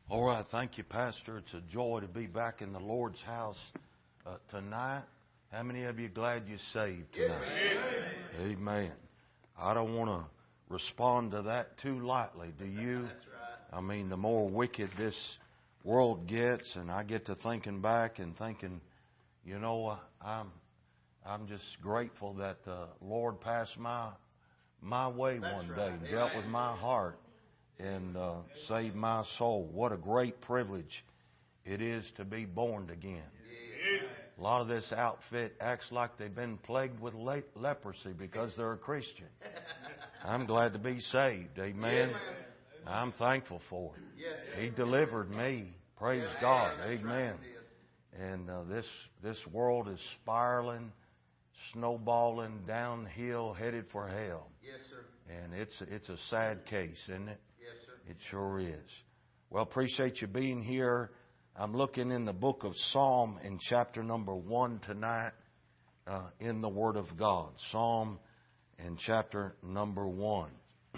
All right, thank you, Pastor. It's a joy to be back in the Lord's house tonight. How many of you glad you're saved tonight? Amen. Amen. I don't want to respond to that too lightly, do you? That's right. I mean, the more wicked this world gets, and I get to thinking back and thinking, you know, I'm just grateful that the Lord passed my way one day and dealt with my heart and saved my soul. What a great privilege it is to be born again. A lot of this outfit acts like they've been plagued with leprosy because they're a Christian. I'm glad to be saved. Amen. I'm thankful for it. He delivered me. Praise God. Amen. And this world is spiraling, snowballing downhill, headed for hell. Yes, sir. And it's a sad case, isn't it? Yes, sir. It sure is. Well, appreciate you being here. I'm looking in the book of Psalm in chapter number 1 tonight in the Word of God. Psalm in chapter number 1.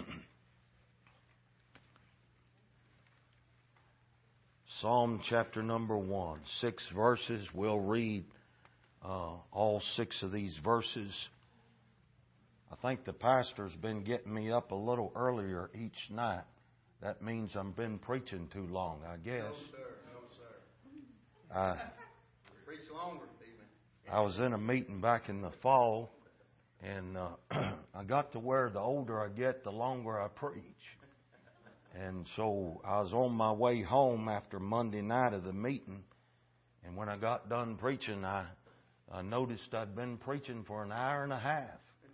Psalm chapter number 1. 6 verses. We'll read all 6 of these verses. I think the pastor's been getting me up a little earlier each night. That means I've been preaching too long, I guess. No, sir. No, sir. Preach longer, even. I was in a meeting back in the fall, and I got to where the older I get, the longer I preach. And so I was on my way home after Monday night of the meeting, and when I got done preaching, I noticed I'd been preaching for an hour and a half.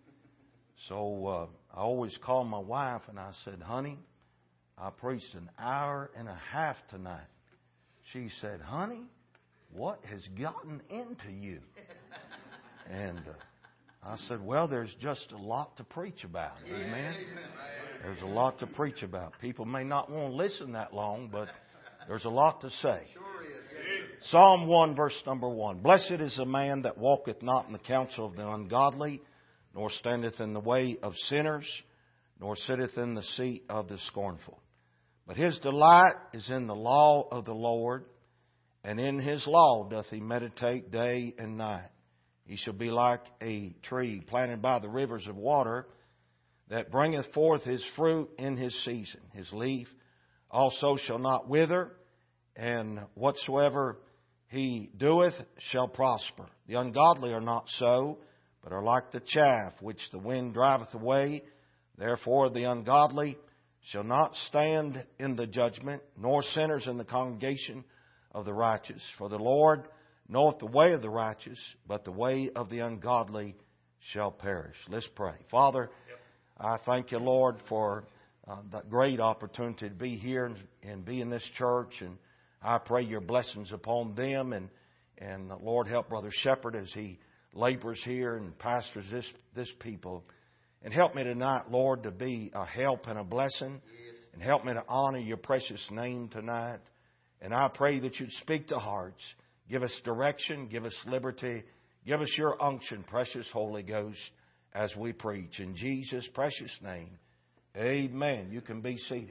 So I always call my wife and I said, honey, I preached an hour and a half tonight. She said, honey, what has gotten into you? And I said, well, there's just a lot to preach about. Amen. There's a lot to preach about. People may not want to listen that long, but there's a lot to say. Psalm 1, verse number 1. Blessed is the man that walketh not in the counsel of the ungodly, nor standeth in the way of sinners, nor sitteth in the seat of the scornful. But his delight is in the law of the Lord, and in his law doth he meditate day and night. He shall be like a tree planted by the rivers of water, that bringeth forth his fruit in his season. His leaf also shall not wither, and whatsoever he doeth shall prosper. The ungodly are not so, but are like the chaff which the wind driveth away. Therefore the ungodly shall not stand in the judgment, nor sinners in the congregation of the righteous. For the Lord knoweth the way of the righteous, but the way of the ungodly shall perish. Let's pray. Father, I thank you, Lord, for the great opportunity to be here and be in this church. And I pray your blessings upon them. And Lord, help Brother Shepherd as he labors here and pastors this people. And help me tonight, Lord, to be a help and a blessing. And help me to honor your precious name tonight. And I pray that you'd speak to hearts. Give us direction. Give us liberty. Give us your unction, precious Holy Ghost, as we preach. In Jesus' precious name, amen. You can be seated.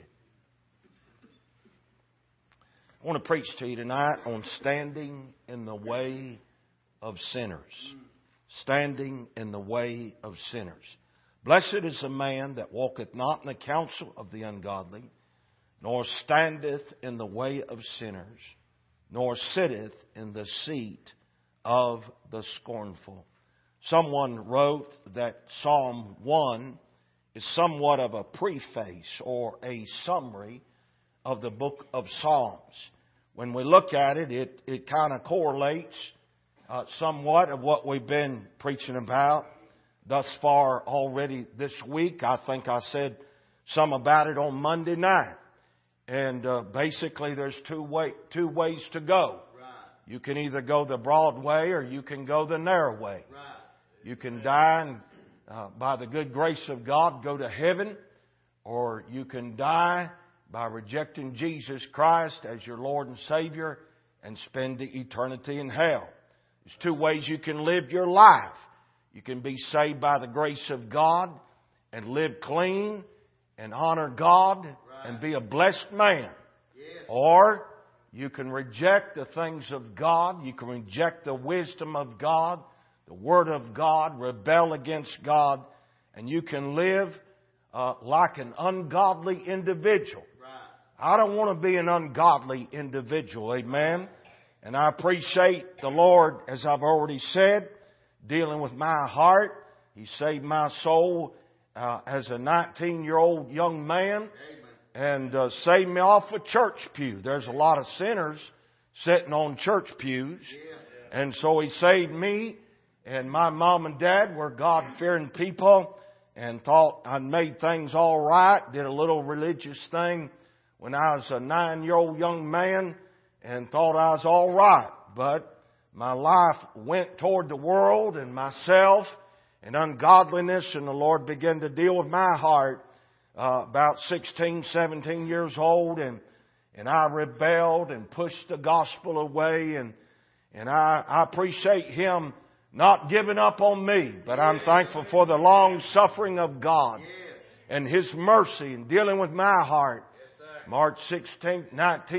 I want to preach to you tonight on standing in the way of sinners. Standing in the way of sinners. Blessed is the man that walketh not in the counsel of the ungodly, nor standeth in the way of sinners, nor sitteth in the seat of the scornful. Someone wrote that Psalm 1 is somewhat of a preface or a summary of the book of Psalms. When we look at it, it kind of correlates somewhat of what we've been preaching about thus far already this week. I think I said some about it on Monday night. And basically there's two ways to go. Right. You can either go the broad way or you can go the narrow way. Right. You can die and by the good grace of God go to heaven, or you can die by rejecting Jesus Christ as your Lord and Savior and spend the eternity in hell. There's two ways you can live your life. You can be saved by the grace of God and live clean and honor God and be a blessed man. Yes. Or you can reject the things of God. You can reject the wisdom of God, the Word of God, rebel against God, and you can live like an ungodly individual. I don't want to be an ungodly individual. Amen. And I appreciate the Lord, as I've already said, dealing with my heart. He saved my soul as a 19-year-old young man and saved me off a church pew. There's a lot of sinners sitting on church pews. And so He saved me. And my mom and dad were God-fearing people and thought I'd made things all right. Did a little religious thing when I was a 9-year-old young man and thought I was all right. But my life went toward the world and myself and ungodliness, and the Lord began to deal with my heart about 16, 17 years old, and I rebelled and pushed the gospel away, and I appreciate Him not giving up on me, but I'm thankful for the long suffering of God and His mercy in dealing with my heart. March 16,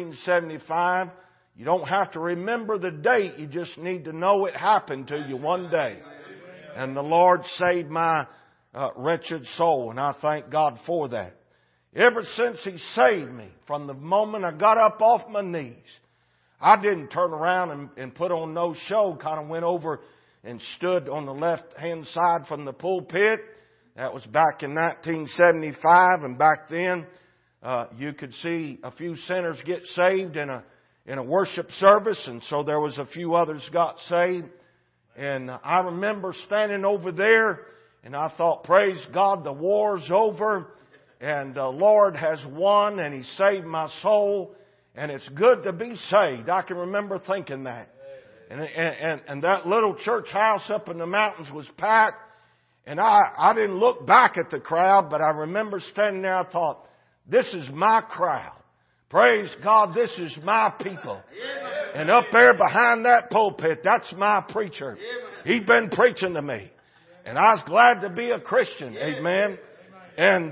1975. You don't have to remember the date. You just need to know it happened to you one day. And the Lord saved my wretched soul, and I thank God for that. Ever since He saved me, from the moment I got up off my knees, I didn't turn around and put on no show. Kind of went over and stood on the left-hand side from the pulpit. That was back in 1975, and back then you could see a few sinners get saved in a worship service, and so there was a few others got saved. And I remember standing over there, and I thought, praise God, the war's over, and the Lord has won, and He saved my soul, and it's good to be saved. I can remember thinking that. And that little church house up in the mountains was packed, and I didn't look back at the crowd, but I remember standing there, I thought, this is my crowd. Praise God, this is my people. And up there behind that pulpit, that's my preacher. He's been preaching to me. And I was glad to be a Christian. Amen. And,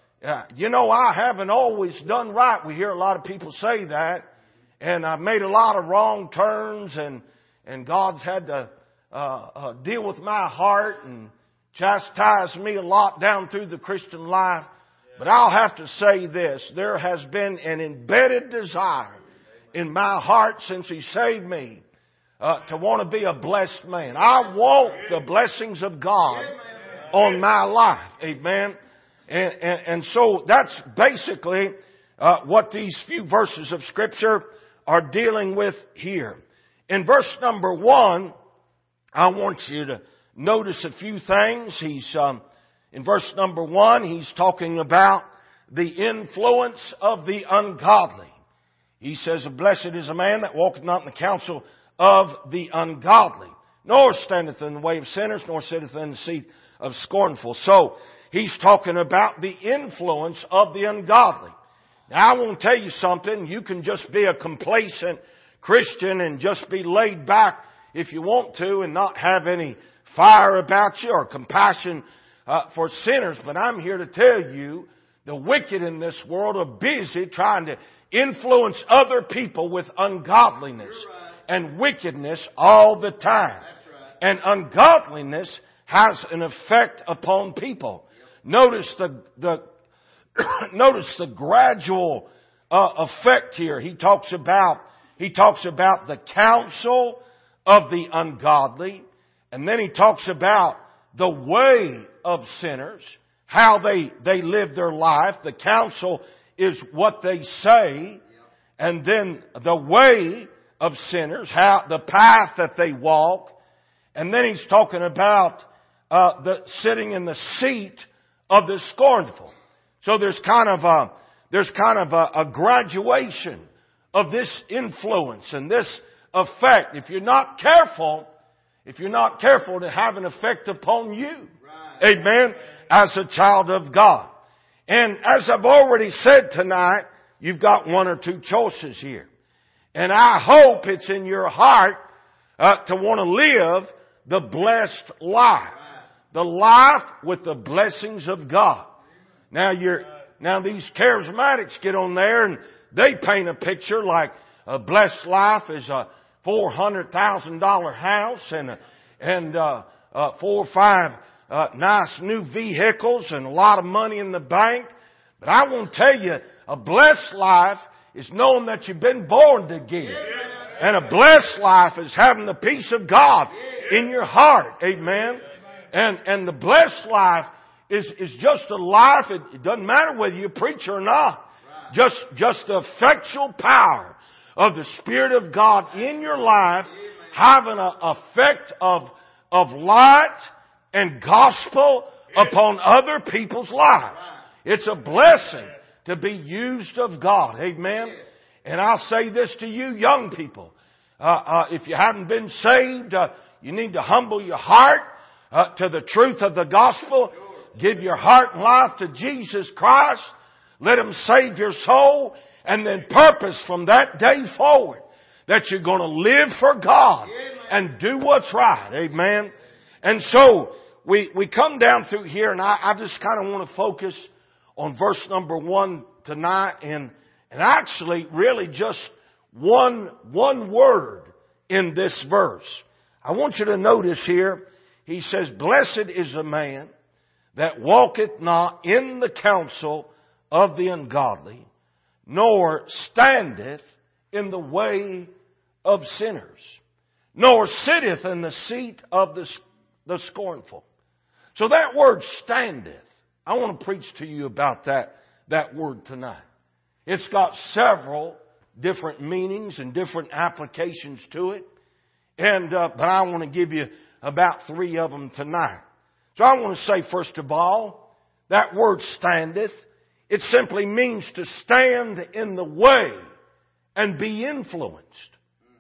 I haven't always done right. We hear a lot of people say that. And I've made a lot of wrong turns, and God's had to deal with my heart and chastise me a lot down through the Christian life. But I'll have to say this. There has been an embedded desire in my heart since He saved me to want to be a blessed man. I want the blessings of God on my life. Amen. And so that's basically what these few verses of Scripture are dealing with here. In verse number 1, I want you to notice a few things. In verse number 1, he's talking about the influence of the ungodly. He says, blessed is a man that walketh not in the counsel of the ungodly, nor standeth in the way of sinners, nor sitteth in the seat of scornful. So, he's talking about the influence of the ungodly. Now, I want to tell you something. You can just be a complacent Christian and just be laid back if you want to and not have any fire about you or compassion for sinners. But I'm here to tell you, the wicked in this world are busy trying to influence other people with ungodliness and wickedness all the time. And ungodliness has an effect upon people. Notice the gradual effect here. He talks about the counsel of the ungodly, and then he talks about the way of sinners, how they live their life. The counsel is what they say, and then the way of sinners, how the path that they walk, and then he's talking about the sitting in the seat of the scornful. So there's kind of a graduation of this influence and this effect. If you're not careful, to have an effect upon you. Right. Amen. As a child of God. And as I've already said tonight, you've got one or two choices here. And I hope it's in your heart to want to live the blessed life. The life with the blessings of God. Now these charismatics get on there and they paint a picture like a blessed life is a $400,000 house and 4 or 5 nice new vehicles and a lot of money in the bank. But I want to tell you, a blessed life is knowing that you've been born again. And a blessed life is having the peace of God in your heart. Amen. And the blessed life is just a life. It doesn't matter whether you preach or not. Just the effectual power of the Spirit of God in your life having an effect of light and gospel upon other people's lives. It's a blessing to be used of God. Amen. And I'll say this to you young people. If you haven't been saved, you need to humble your heart to the truth of the gospel. Give your heart and life to Jesus Christ. Let Him save your soul. And then purpose from that day forward that you're going to live for God and do what's right. Amen. And so we come down through here, and I just kind of want to focus on verse number 1 tonight, and actually really just one word in this verse. I want you to notice here, he says, "Blessed is the man that walketh not in the counsel of the ungodly, nor standeth in the way of sinners, nor sitteth in the seat of the scornful." So that word standeth, I want to preach to you about that word tonight. It's got several different meanings and different applications to it. But I want to give you about 3 of them tonight. So I want to say, first of all, that word standeth, it simply means to stand in the way and be influenced.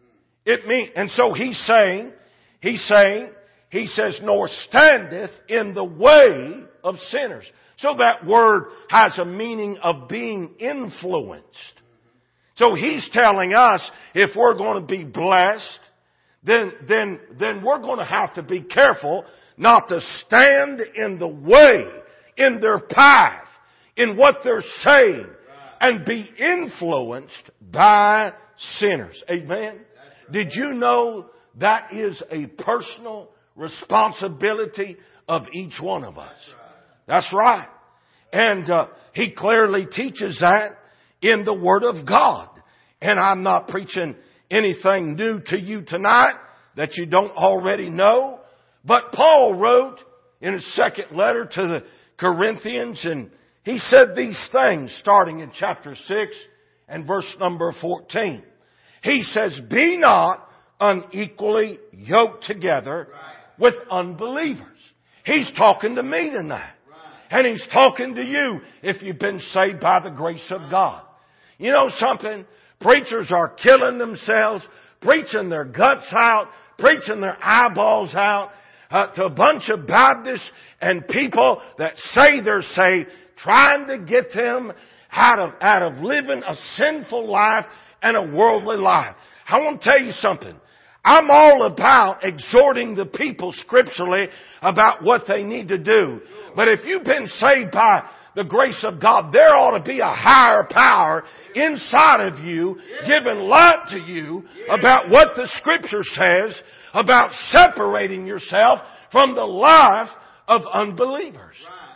And so he's saying, he says, nor standeth in the way of sinners. So that word has a meaning of being influenced. So he's telling us if we're going to be blessed, then we're going to have to be careful not to stand in the way, in their path, in what they're saying, and be influenced by sinners. Amen? Did you know that is a personal responsibility of each one of us? That's right. And he clearly teaches that in the Word of God. And I'm not preaching anything new to you tonight that you don't already know. But Paul wrote in his second letter to the Corinthians, and he said these things starting in chapter 6 and verse number 14. He says, "Be not unequally yoked together with unbelievers." He's talking to me tonight. And he's talking to you if you've been saved by the grace of God. You know something? Preachers are killing themselves, preaching their guts out, preaching their eyeballs out to a bunch of Baptists and people that say they're saved, trying to get them out of living a sinful life and a worldly life. I want to tell you something. I'm all about exhorting the people scripturally about what they need to do. But if you've been saved by the grace of God, there ought to be a higher power inside of you, giving light to you about what the Scripture says about separating yourself from the life of unbelievers.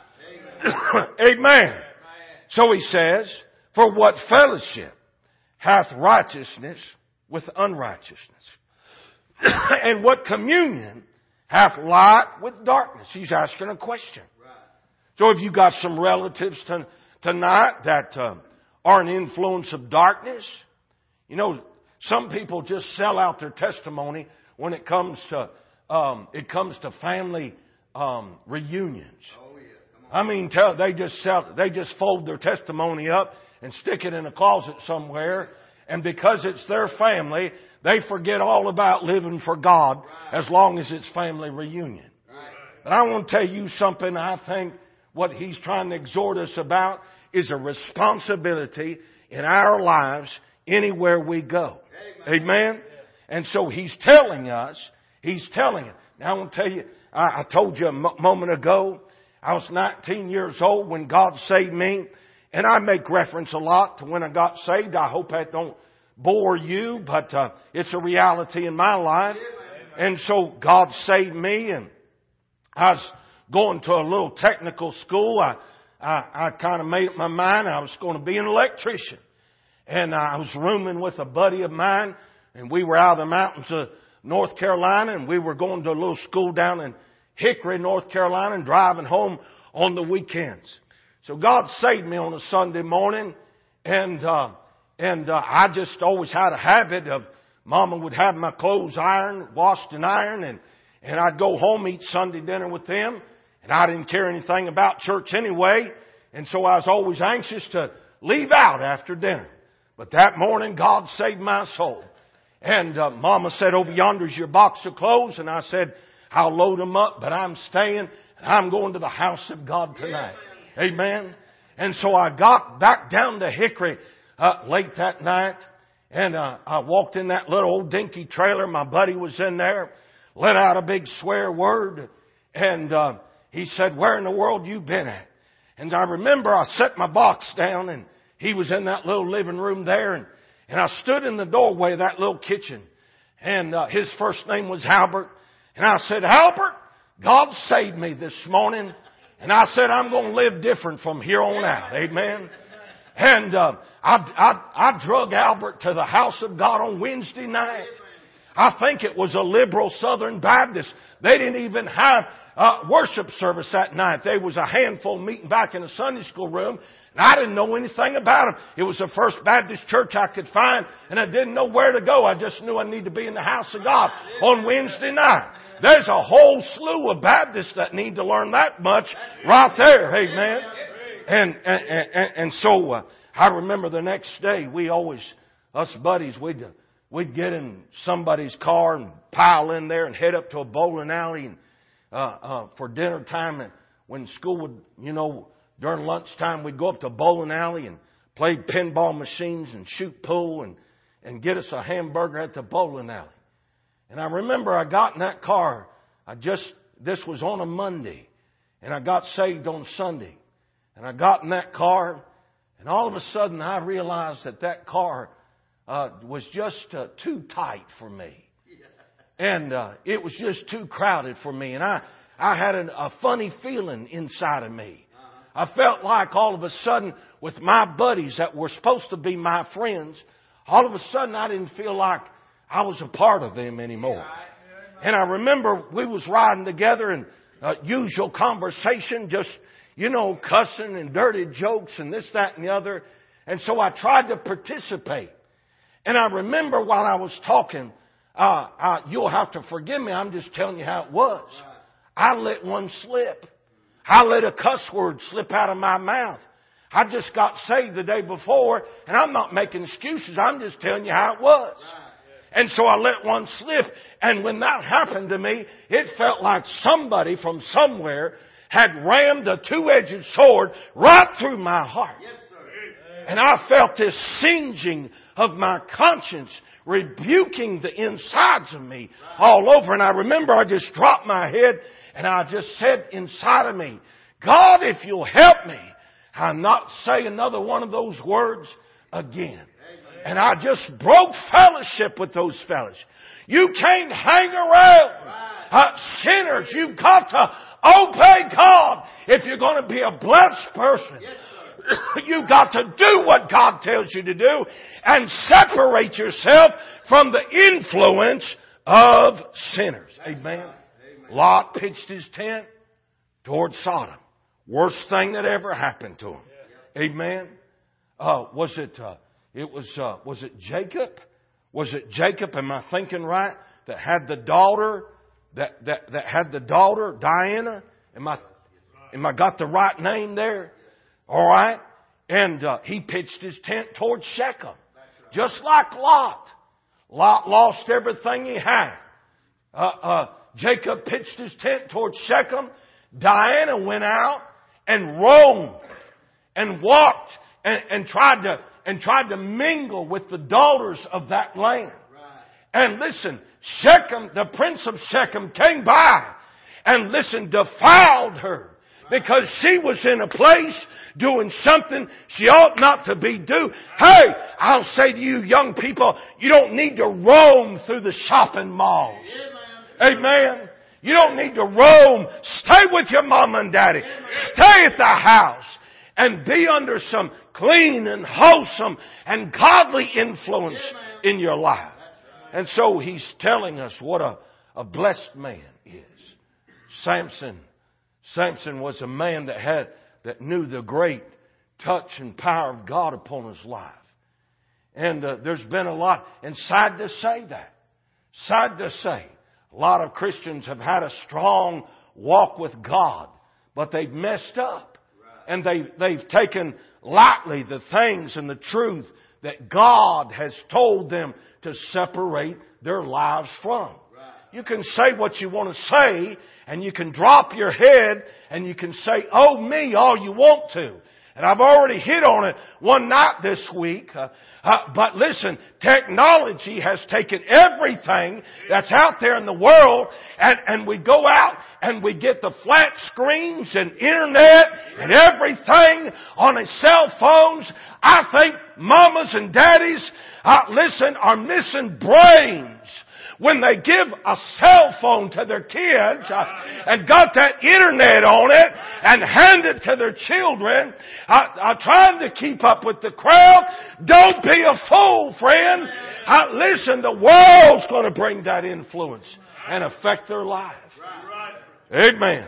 Amen. So he says, "For what fellowship hath righteousness with unrighteousness? And what communion hath light with darkness?" He's asking a question. So if you got some relatives tonight that are an influence of darkness, you know, some people just sell out their testimony when it comes to family reunions. I mean, they just fold their testimony up and stick it in a closet somewhere, and because it's their family, they forget all about living for God as long as it's family reunion. But I want to tell you something. I think what he's trying to exhort us about is a responsibility in our lives anywhere we go. Amen? And so he's telling us. Now I want to tell you, I told you a moment ago, I was 19 years old when God saved me. And I make reference a lot to when I got saved. I hope that don't bore you, but it's a reality in my life. And so God saved me, and I was going to a little technical school. I kind of made up my mind I was going to be an electrician. And I was rooming with a buddy of mine, and we were out of the mountains of North Carolina, and we were going to a little school down in Hickory, North Carolina, and driving home on the weekends. So God saved me on a Sunday morning, and I just always had a habit of Mama would have my clothes ironed, washed and ironed, and I'd go home, eat Sunday dinner with them, and I didn't care anything about church anyway, and so I was always anxious to leave out after dinner. But that morning, God saved my soul. And Mama said, over yonder's your box of clothes, and I said, I'll load them up, but I'm staying, and I'm going to the house of God tonight. Amen. And so I got back down to Hickory late that night, and I walked in that little old dinky trailer. My buddy was in there, let out a big swear word, and he said, where in the world you been at? And I remember I set my box down, and he was in that little living room there, and I stood in the doorway of that little kitchen, and his first name was Albert, and I said, Albert, God saved me this morning, and I said, I'm going to live different from here on out. Amen. And I drug Albert to the house of God on Wednesday night. I think it was a liberal Southern Baptist. They didn't even have worship service that night. There was a handful meeting back in the Sunday school room, and I didn't know anything about them. It was the First Baptist church I could find, and I didn't know where to go. I just knew I needed to be in the house of God on Wednesday night. There's a whole slew of Baptists that need to learn that much right there. Amen. And so I remember the next day, we always, us buddies, we'd get in somebody's car and pile in there and head up to a bowling alley and for dinner time. And when school would, during lunchtime, we'd go up to a bowling alley and play pinball machines and shoot pool and get us a hamburger at the bowling alley. And I remember I got in that car. This was on a Monday, and I got saved on Sunday. And I got in that car, and all of a sudden I realized that car was just too tight for me. And it was just too crowded for me. And I had a funny feeling inside of me. I felt like all of a sudden with my buddies that were supposed to be my friends, all of a sudden I didn't feel like I was a part of them anymore. And I remember we was riding together and usual conversation, just, cussing and dirty jokes and this, that, and the other. And so I tried to participate. And I remember while I was talking, you'll have to forgive me, I'm just telling you how it was. I let one slip. I let a cuss word slip out of my mouth. I just got saved the day before, and I'm not making excuses. I'm just telling you how it was. And so I let one slip. And when that happened to me, it felt like somebody from somewhere had rammed a two-edged sword right through my heart. Yes, sir. And I felt this singeing of my conscience, rebuking the insides of me all over. And I remember I just dropped my head and I just said inside of me, God, if you'll help me, I'll not say another one of those words again. And I just broke fellowship with those fellas. You can't hang around sinners. You've got to obey God if you're going to be a blessed person. You've got to do what God tells you to do and separate yourself from the influence of sinners. Amen. Lot pitched his tent toward Sodom. Worst thing that ever happened to him. Amen. Was it Jacob? Was it Jacob? Am I thinking right? That had the daughter, that had the daughter Diana. Am I got the right name there? All right. And he pitched his tent towards Shechem, just like Lot. Lot lost everything he had. Jacob pitched his tent towards Shechem. Diana went out and roamed and walked and tried to mingle with the daughters of that land. And listen, Shechem, the prince of Shechem, came by and defiled her. because she was in a place doing something she ought not to be doing. Hey, I'll say to you young people, you don't need to roam through the shopping malls. Amen. You don't need to roam. Stay with your mom and daddy. Stay at the house and be under some clean and wholesome and godly influence in your life. And so he's telling us what a blessed man is. Samson was a man that knew the great touch and power of God upon his life. And there's been a lot, and sad to say, a lot of Christians have had a strong walk with God, but they've messed up. And they've taken lightly the things and the truth that God has told them to separate their lives from. You can say what you want to say, and you can drop your head, and you can say, oh me, all you want to. And I've already hit on it one night this week. But listen, technology has taken everything that's out there in the world, and we go out and we get the flat screens and internet and everything on the cell phones. I think mamas and daddies, listen, are missing brains when they give a cell phone to their kids and got that internet on it and hand it to their children, trying to keep up with the crowd. Don't be a fool, friend. Listen, the world's going to bring that influence and affect their life. Amen.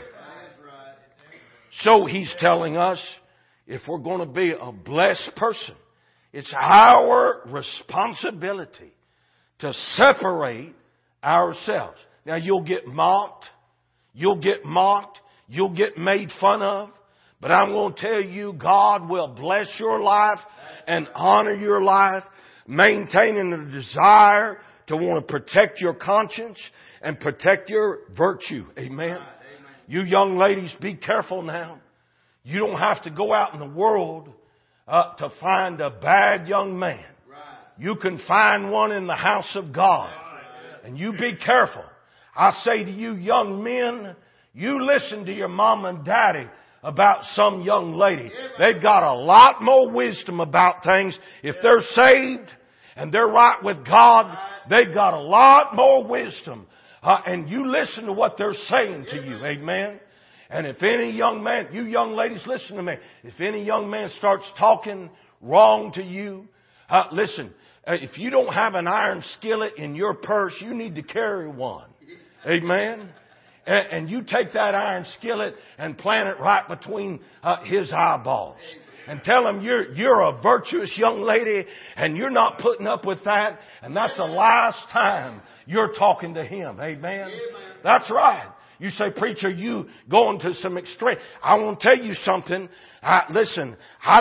So he's telling us, if we're going to be a blessed person, it's our responsibility to separate ourselves. Now you'll get mocked. You'll get made fun of. But I'm going to tell you, God will bless your life and honor your life, maintaining the desire to want to protect your conscience and protect your virtue. Amen. You young ladies, be careful now. You don't have to go out in the world to find a bad young man. You can find one in the house of God. And you be careful. I say to you young men, you listen to your mom and daddy about some young lady. They've got a lot more wisdom about things. If they're saved and they're right with God, they've got a lot more wisdom. And you listen to what they're saying to you. Amen. And if any young man, you young ladies, listen to me. If any young man starts talking wrong to you, listen. If you don't have an iron skillet in your purse, you need to carry one. Amen. And you take that iron skillet and plant it right between his eyeballs. And tell him you're a virtuous young lady and you're not putting up with that. And that's the last time you're talking to him. Amen. That's right. You say, preacher, you going to some extreme. I want to tell you something. Listen,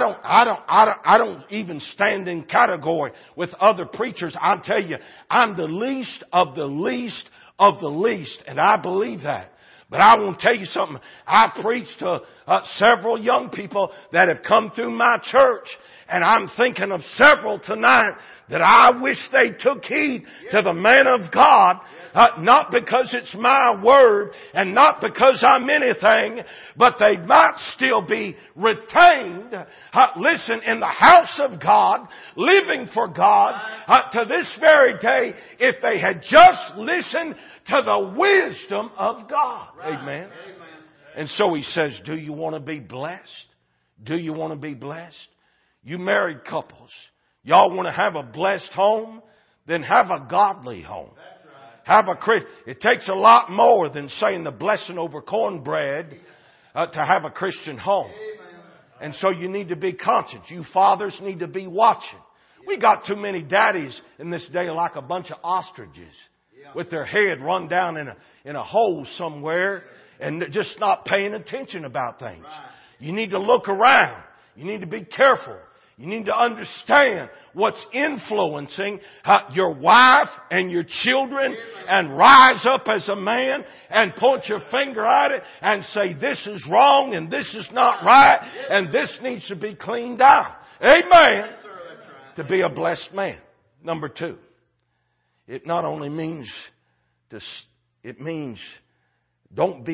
I don't even stand in category with other preachers. I'll tell you, I'm the least of the least of the least, and I believe that. But I want to tell you something. I preached to several young people that have come through my church, and I'm thinking of several tonight that I wish they took heed to the man of God. Not because it's my word and not because I'm anything, but they might still be retained, listen, in the house of God, living for God, to this very day, if they had just listened to the wisdom of God. Amen. And so he says, do you want to be blessed? Do you want to be blessed? You married couples, y'all want to have a blessed home? Then have a godly home. It takes a lot more than saying the blessing over cornbread to have a Christian home. And so you need to be conscious. You fathers need to be watching. We got too many daddies in this day like a bunch of ostriches with their head run down in a hole somewhere and just not paying attention about things. You need to look around. You need to be careful. You need to understand what's influencing your wife and your children and rise up as a man and point your finger at it and say this is wrong and this is not right and this needs to be cleaned out. Amen. To be a blessed man. Number 2, it not only means it means don't be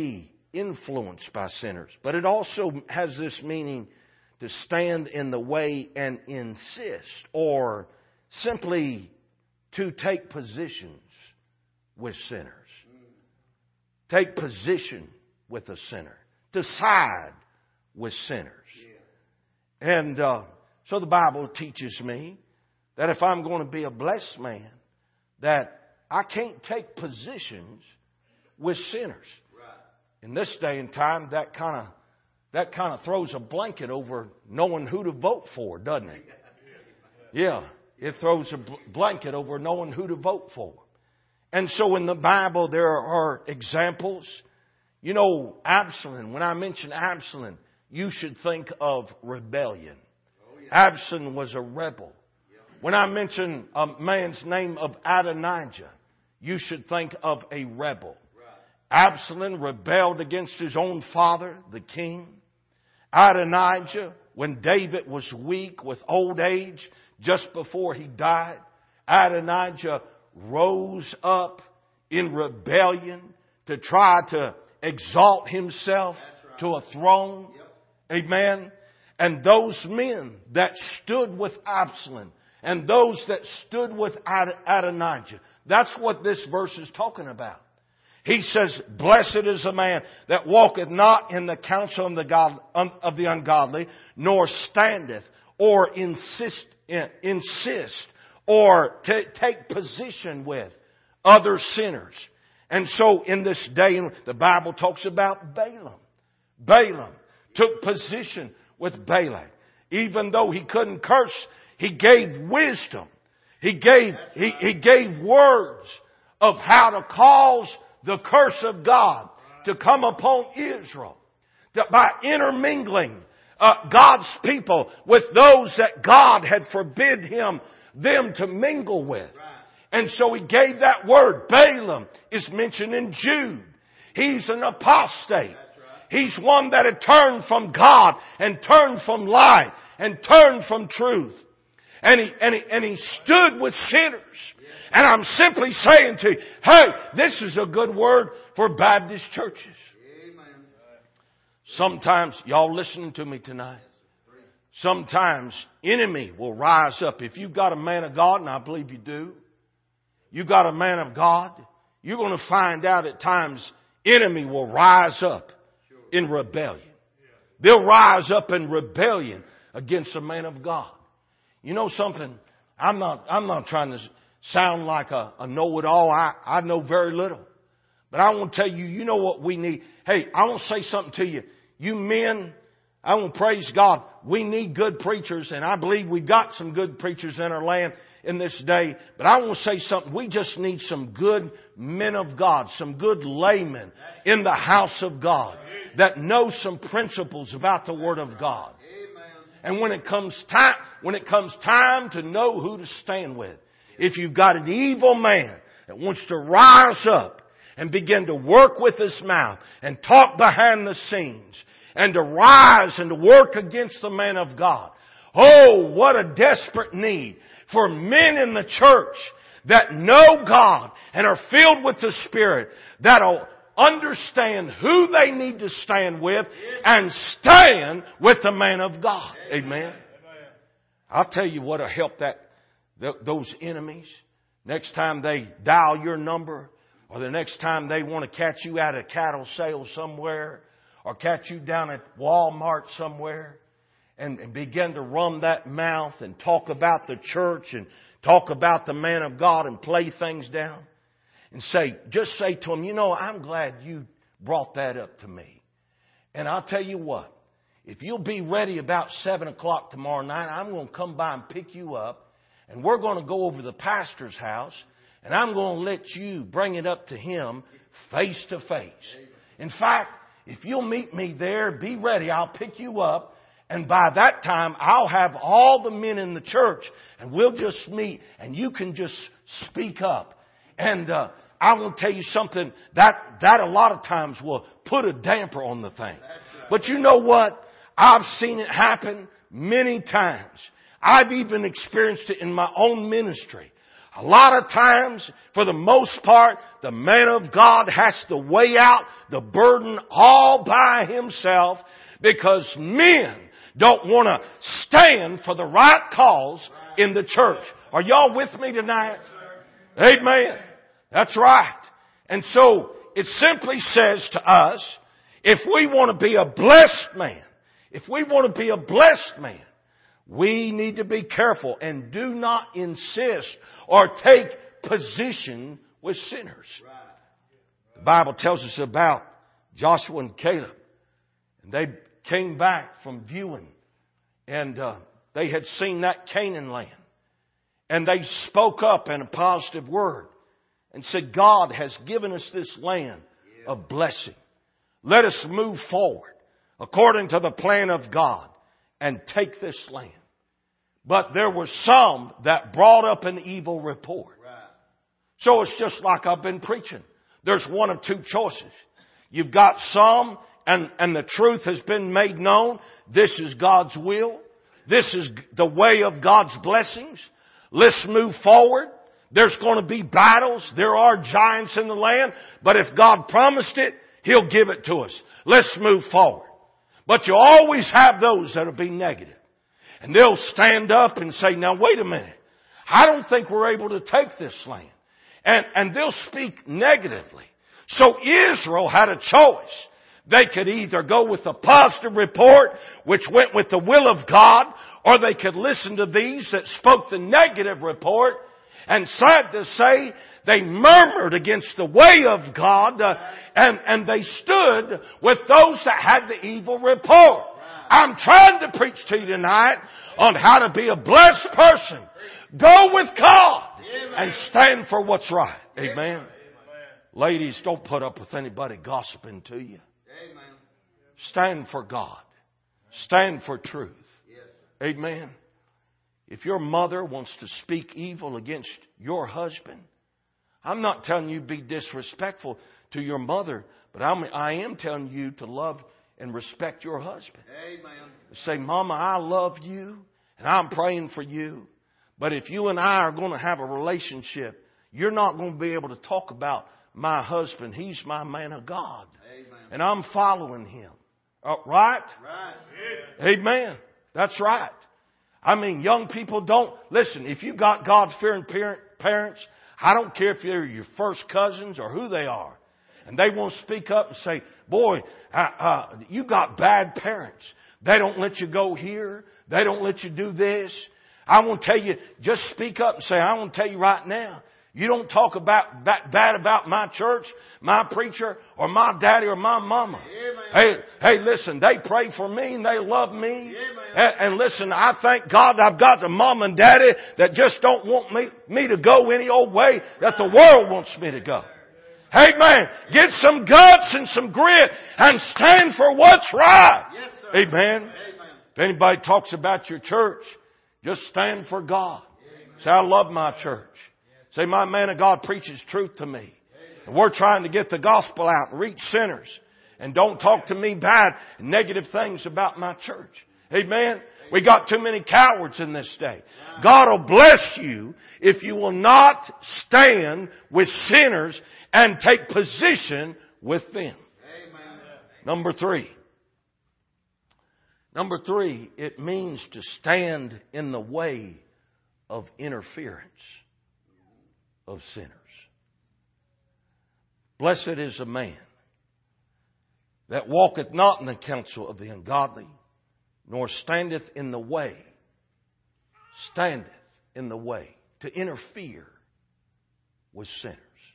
influenced by sinners. But it also has this meaning to stand in the way and insist, or simply to take positions with sinners. Take position with a sinner. To side with sinners. And so the Bible teaches me that if I'm going to be a blessed man, that I can't take positions with sinners. In this day and time, that kind of throws a blanket over knowing who to vote for, doesn't it? Yeah, it throws a blanket over knowing who to vote for. And so in the Bible there are examples. You know, Absalom, when I mention Absalom, you should think of rebellion. Absalom was a rebel. When I mention a man's name of Adonijah, you should think of a rebel. Absalom rebelled against his own father, the king. Adonijah, when David was weak with old age, just before he died, Adonijah rose up in rebellion to try to exalt himself to a throne. Amen. And those men that stood with Absalom and those that stood with Adonijah, that's what this verse is talking about. He says, blessed is the man that walketh not in the counsel of the ungodly, nor standeth or insist or take position with other sinners. And so in this day, the Bible talks about Balaam. Balaam took position with Balak. Even though he couldn't curse, he gave wisdom. He gave words of how to cause the curse of God to come upon Israel. That by intermingling God's people with those that God had forbid them to mingle with. And so he gave that word. Balaam is mentioned in Jude. He's an apostate. He's one that had turned from God and turned from light and turned from truth. And he stood with sinners. And I'm simply saying to you, hey, this is a good word for Baptist churches. Sometimes, y'all listening to me tonight, sometimes enemy will rise up. If you've got a man of God, and I believe you do, you got a man of God, you're going to find out at times enemy will rise up in rebellion. They'll rise up in rebellion against a man of God. You know something? I'm not trying to sound like a know-it-all. I know very little. But I want to tell you, you know what we need. Hey, I want to say something to you. You men, I want to praise God. We need good preachers, and I believe we've got some good preachers in our land in this day. But I want to say something. We just need some good men of God, some good laymen in the house of God that know some principles about the Word of God. And when it comes time to know who to stand with, if you've got an evil man that wants to rise up and begin to work with his mouth and talk behind the scenes and to rise and to work against the man of God, oh, what a desperate need for men in the church that know God and are filled with the Spirit, that'll understand who they need to stand with and stand with the man of God. Amen. I'll tell you what'll help those enemies. Next time they dial your number, or the next time they want to catch you at a cattle sale somewhere, or catch you down at Walmart somewhere, and begin to run that mouth and talk about the church and talk about the man of God and play things down. And just say to them, you know, I'm glad you brought that up to me. And I'll tell you what, if you'll be ready about 7 o'clock tomorrow night, I'm going to come by and pick you up. And we're going to go over to the pastor's house. And I'm going to let you bring it up to him face to face. In fact, if you'll meet me there, be ready. I'll pick you up. And by that time, I'll have all the men in the church. And we'll just meet. And you can just speak up. And I will tell you something, that a lot of times will put a damper on the thing. But you know what? I've seen it happen many times. I've even experienced it in my own ministry. A lot of times, for the most part, the man of God has to weigh out the burden all by himself because men don't want to stand for the right cause in the church. Are y'all with me tonight? Amen. That's right. And so it simply says to us, if we want to be a blessed man, we need to be careful and do not insist or take position with sinners. The Bible tells us about Joshua and Caleb. And they came back from viewing, and they had seen that Canaan land. And they spoke up in a positive word and said, God has given us this land of blessing. Let us move forward according to the plan of God and take this land. But there were some that brought up an evil report. So it's just like I've been preaching. There's one of two choices. You've got some, and the truth has been made known. This is God's will. This is the way of God's blessings. Let's move forward. There's going to be battles. There are giants in the land. But if God promised it, He'll give it to us. Let's move forward. But you always have those that'll be negative. And they'll stand up and say, now wait a minute. I don't think we're able to take this land. And they'll speak negatively. So Israel had a choice. They could either go with the positive report, which went with the will of God, or they could listen to these that spoke the negative report. And sad to say, they murmured against the way of God, and they stood with those that had the evil report. I'm trying to preach to you tonight on how to be a blessed person. Go with God and stand for what's right. Amen. Ladies, don't put up with anybody gossiping to you. Stand for God. Stand for truth. Amen. If your mother wants to speak evil against your husband, I'm not telling you be disrespectful to your mother, but I am telling you to love and respect your husband. Amen. Say, Mama, I love you and I'm praying for you. But if you and I are going to have a relationship, you're not going to be able to talk about my husband. He's my man of God. Amen. And I'm following him. Right? Right. Amen. That's right. I mean, young people don't... Listen, if you've got God-fearing parents, I don't care if they're your first cousins or who they are, and they won't speak up and say, boy, you got bad parents. They don't let you go here. They don't let you do this. I want to tell you, just speak up and say, I want to tell you right now, you don't talk about that bad about my church, my preacher, or my daddy or my mama. Hey, listen, they pray for me and they love me. And listen, I thank God I've got a mom and daddy that just don't want me to go any old way that the world wants me to go. Amen. Get some guts and some grit and stand for what's right. Amen. If anybody talks about your church, just stand for God. Say, I love my church. Say, my man of God preaches truth to me. And we're trying to get the gospel out and reach sinners. And don't talk to me bad and negative things about my church. Amen. We got too many cowards in this day. God will bless you if you will not stand with sinners and take position with them. Number three, it means to stand in the way of interference of sinners. Blessed is a man that walketh not in the counsel of the ungodly, nor standeth in the way. Standeth in the way to interfere with sinners.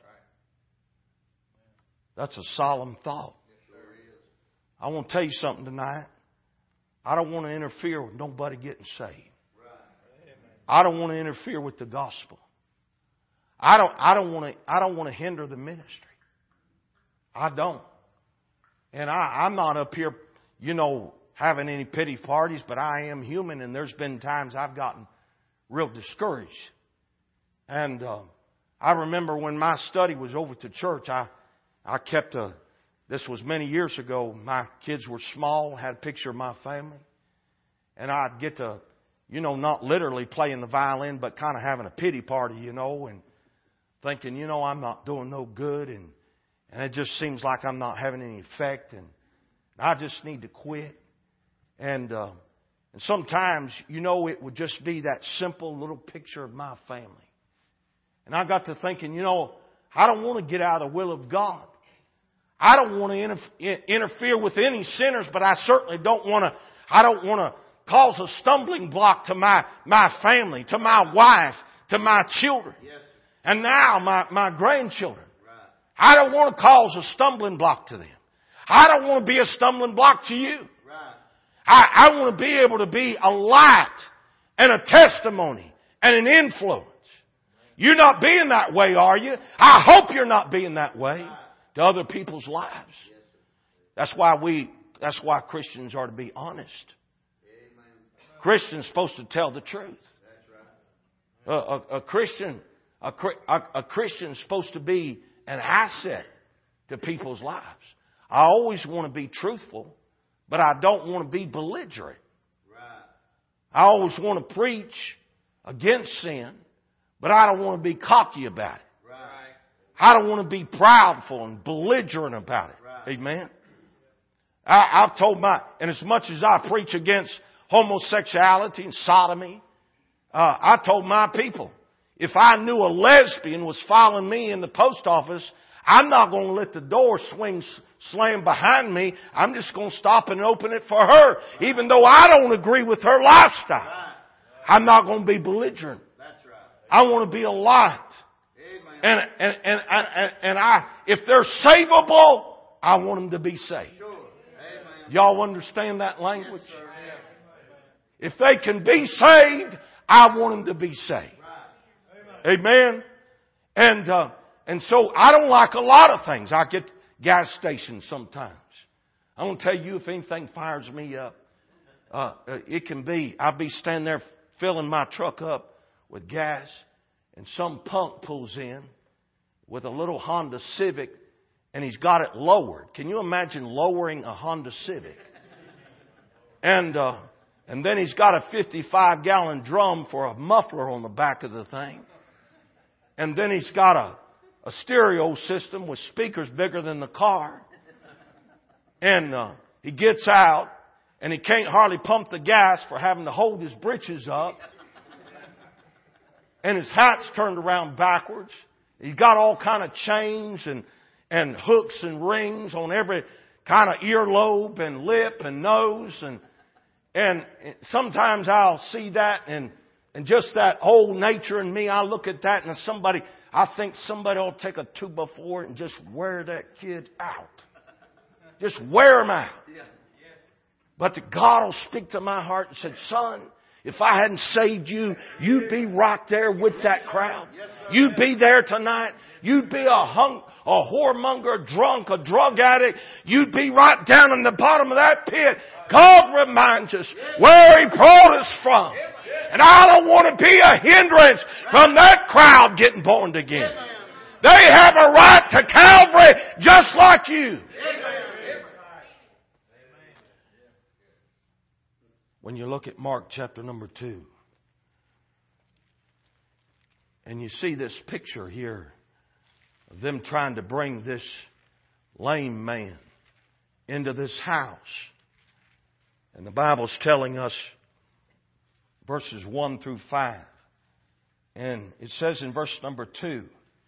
That's a solemn thought. I want to tell you something tonight. I don't want to interfere with nobody getting saved. I don't want to interfere with the gospel. I don't want to hinder the ministry. I don't. And I'm not up here, having any pity parties, but I am human, and there's been times I've gotten real discouraged. And I remember when my study was over to church, I kept this was many years ago, my kids were small, had a picture of my family. And I'd get to not literally playing the violin, but kind of having a pity party, and thinking, I'm not doing no good, and it just seems like I'm not having any effect, and I just need to quit. And sometimes, it would just be that simple little picture of my family. And I got to thinking, I don't want to get out of the will of God. I don't want to interfere with any sinners, but I certainly don't want to cause a stumbling block to my family, to my wife, to my children, and now my grandchildren. I don't want to cause a stumbling block to them. I don't want to be a stumbling block to you. I want to be able to be a light and a testimony and an influence. You're not being that way, are you? I hope you're not being that way to other people's lives. That's why Christians are to be honest. Christians supposed to tell the truth. A Christian is supposed to be an asset to people's lives. I always want to be truthful, but I don't want to be belligerent. I always want to preach against sin, but I don't want to be cocky about it. I don't want to be proudful and belligerent about it. Amen. I've told and as much as I preach against homosexuality and sodomy, I told my people, if I knew a lesbian was following me in the post office, I'm not going to let the door slam behind me. I'm just going to stop and open it for her, even though I don't agree with her lifestyle. I'm not going to be belligerent. I want to be a light. And if they're savable, I want them to be saved. Y'all understand that language? If they can be saved, I want them to be saved. Amen. And so I don't like a lot of things. I get gas stations sometimes. I'm going to tell you, if anything fires me up, it can be, I'll be standing there filling my truck up with gas, and some punk pulls in with a little Honda Civic, and he's got it lowered. Can you imagine lowering a Honda Civic? And then he's got a 55-gallon drum for a muffler on the back of the thing. And then he's got a stereo system with speakers bigger than the car. And he gets out, and he can't hardly pump the gas for having to hold his britches up. And his hat's turned around backwards. He's got all kind of chains and hooks and rings on every kind of earlobe and lip and nose. And sometimes I'll see that and just that old nature in me, I look at that and I think somebody ought to take a 2x4 and just wear that kid out. Just wear him out. But God will speak to my heart and said, son, if I hadn't saved you, you'd be right there with that crowd. You'd be there tonight. You'd be a whoremonger, a drunk, a drug addict. You'd be right down in the bottom of that pit. God reminds us where He brought us from. And I don't want to be a hindrance from that crowd getting born again. They have a right to Calvary just like you. When you look at Mark chapter number 2, and you see this picture here of them trying to bring this lame man into this house. And the Bible's telling us verses 1 through 5. And it says in verse number 2,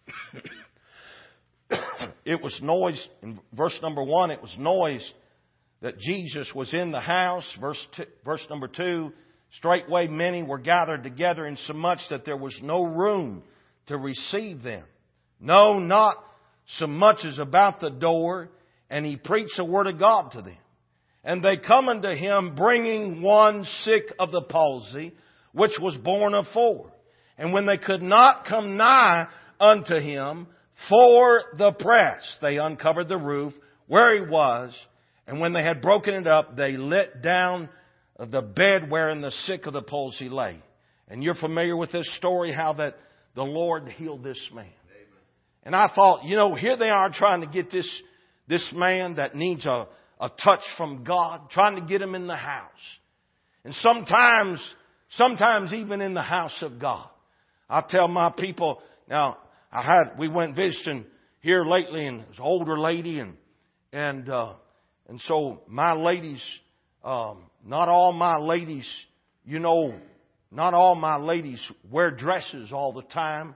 it was noise, in verse number 1, it was noise that Jesus was in the house. Verse number 2, straightway many were gathered together, insomuch that there was no room to receive them. No, not so much as about the door. And He preached the word of God to them. And they come unto Him, bringing one sick of the palsy, which was born of 4. And when they could not come nigh unto Him for the press, they uncovered the roof where He was. And when they had broken it up, they let down the bed wherein the sick of the palsy lay. And you're familiar with this story, how that the Lord healed this man. Amen. And I thought, here they are trying to get this man that needs a touch from God, trying to get him in the house. And sometimes Sometimes even in the house of God. I tell my people, now we went visiting here lately, and it was an older lady, and so my ladies, not all my ladies, not all my ladies wear dresses all the time.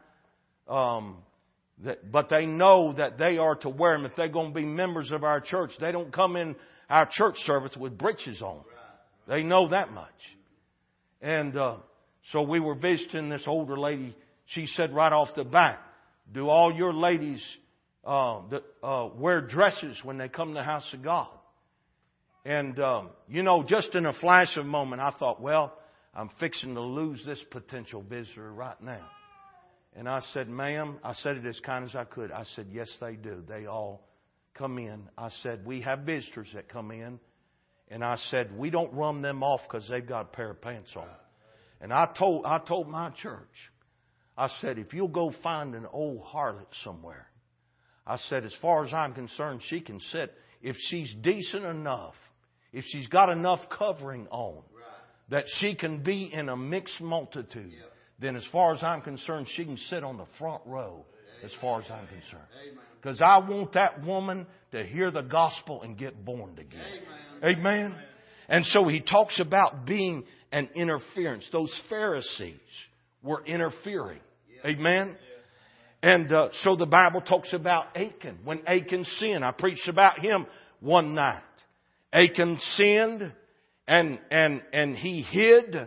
But they know that they are to wear them if they're going to be members of our church. They don't come in our church service with breeches on. They know that much. And so we were visiting this older lady. She said right off the bat, do all your ladies wear dresses when they come to the house of God? And, just in a flash of a moment, I thought, well, I'm fixing to lose this potential visitor right now. And I said, ma'am, I said it as kind as I could. I said, yes, they do. They all come in. I said, we have visitors that come in. And I said, we don't run them off because they've got a pair of pants on. And I told my church, I said, if you'll go find an old harlot somewhere, I said, as far as I'm concerned, she can sit. If she's decent enough, if she's got enough covering on, that she can be in a mixed multitude, then as far as I'm concerned, she can sit on the front row as far as I'm concerned. Because I want that woman to hear the gospel and get born again. Amen. And so he talks about being an interference. Those Pharisees were interfering. Amen. And so the Bible talks about Achan. When Achan sinned, I preached about him one night. Achan sinned and he hid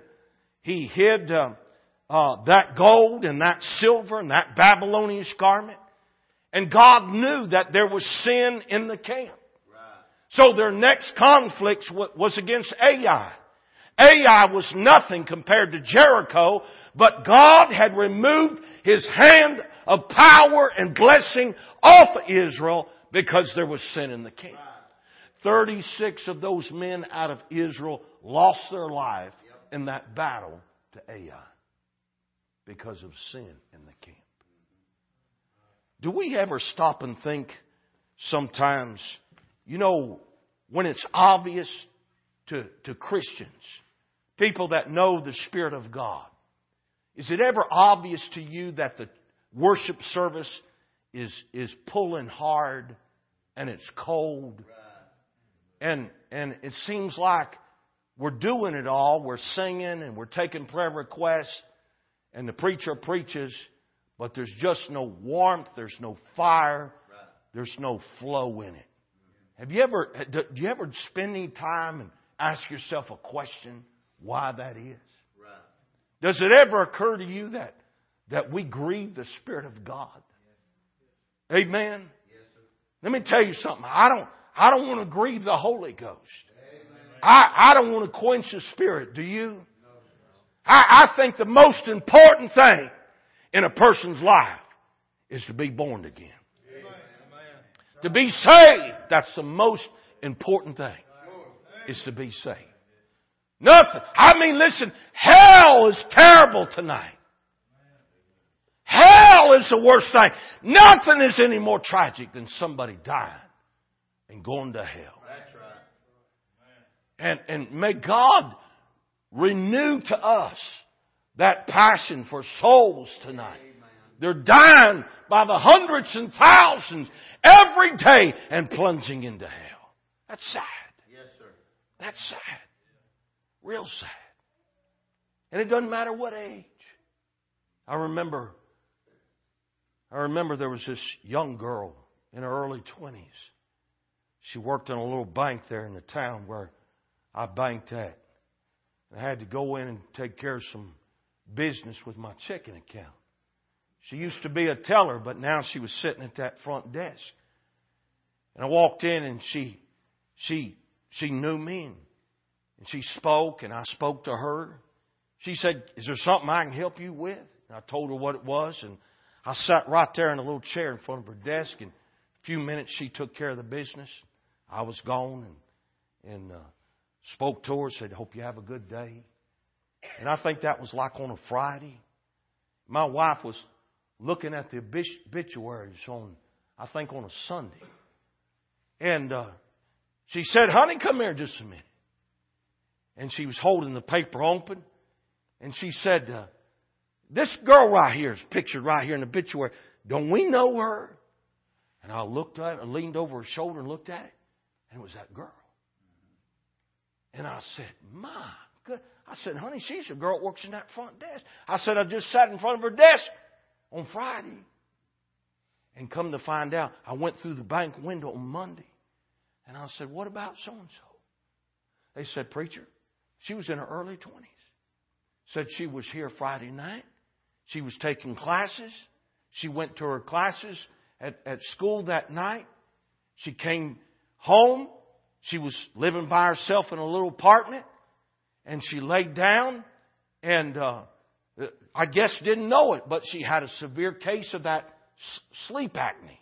that gold and that silver and that Babylonian garment. And God knew that there was sin in the camp. So their next conflict was against Ai. Ai was nothing compared to Jericho, but God had removed His hand of power and blessing off of Israel because there was sin in the camp. 36 of those men out of Israel lost their life in that battle to Ai because of sin in the camp. Do we ever stop and think sometimes, when it's obvious to Christians, people that know the Spirit of God, is it ever obvious to you that the worship service is pulling hard and it's cold? And it seems like we're doing it all. We're singing and we're taking prayer requests and the preacher preaches, but there's just no warmth, there's no fire, there's no flow in it. Do you ever spend any time and ask yourself a question why that is? Does it ever occur to you that we grieve the Spirit of God? Amen. Let me tell you something. I don't want to grieve the Holy Ghost. I don't want to quench the Spirit. Do you? I think the most important thing in a person's life is to be born again. To be saved, that's the most important thing, is to be saved. Nothing. Listen, hell is terrible tonight. Hell is the worst thing. Nothing is any more tragic than somebody dying and going to hell. That's right. And may God renew to us that passion for souls tonight. They're dying by the hundreds and thousands every day and plunging into hell. That's sad. Yes, sir. That's sad. Real sad. And it doesn't matter what age. I remember there was this young girl in her early 20s. She worked in a little bank there in the town where I banked at. I had to go in and take care of some business with my checking account. She used to be a teller, but now she was sitting at that front desk. And I walked in and she knew me and she spoke and I spoke to her. She said, "Is there something I can help you with?" And I told her what it was, and I sat right there in a little chair in front of her desk, and a few minutes she took care of the business. I was gone and spoke to her, said, "Hope you have a good day." And I think that was like on a Friday. My wife was looking at the obituaries on a Sunday. And she said, "Honey, come here just a minute." And she was holding the paper open. And she said, this girl right here is pictured right here in the obituary. Don't we know her? And I looked at it, I leaned over her shoulder and looked at it. And it was that girl. And I said, my God. I said, honey, she's the girl that works in that front desk. I said, I just sat in front of her desk on Friday. And come to find out, I went through the bank window on Monday. And I said, what about so-and-so? They said, preacher, she was in her early 20s. Said she was here Friday night. She was taking classes. She went to her classes at school that night. She came home. She was living by herself in a little apartment. And she laid down and I guess didn't know it, but she had a severe case of that sleep apnea.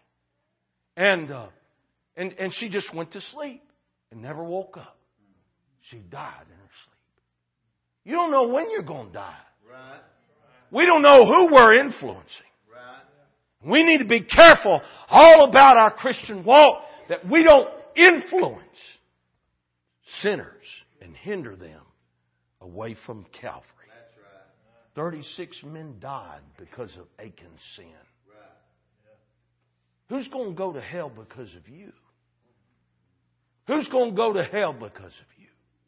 And she just went to sleep and never woke up. She died in her sleep. You don't know when you're going to die. Right. We don't know who we're influencing. Right. We need to be careful all about our Christian walk that we don't influence sinners and hinder them away from Calvary. That's right. 36 men died because of Achan's sin. Right. Who's going to go to hell because of you? Who's going to go to hell because of you?